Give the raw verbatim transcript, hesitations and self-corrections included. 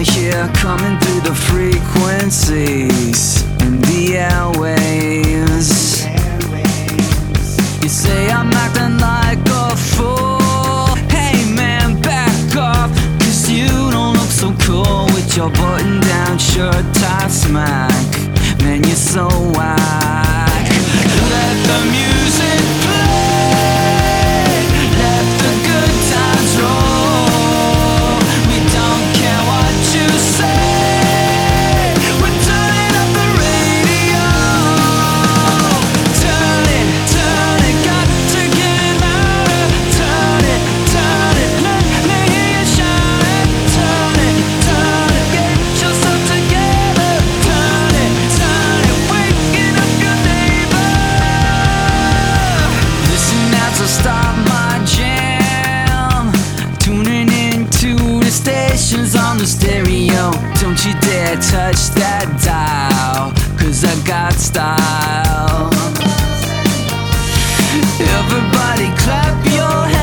hear coming through the frequencies and the airwaves. You say I'm acting like a fool. Hey man, back off, cause you don't look so cool with your button down shirt tight smack. Man, you're so whack. Let the music play, let the good times roll. We don't care what you say, we're turning up the radio. Turn it, turn it, got to get it louder. Turn it, turn it, let me hear you shout it. Turn it, turn it, get yourself together. Turn it, turn it, waking up your neighbor. Listen now to start my jam. Tuning into the stations on the stereo. Don't you dare touch that dial, cause I got style. Everybody clap your hands.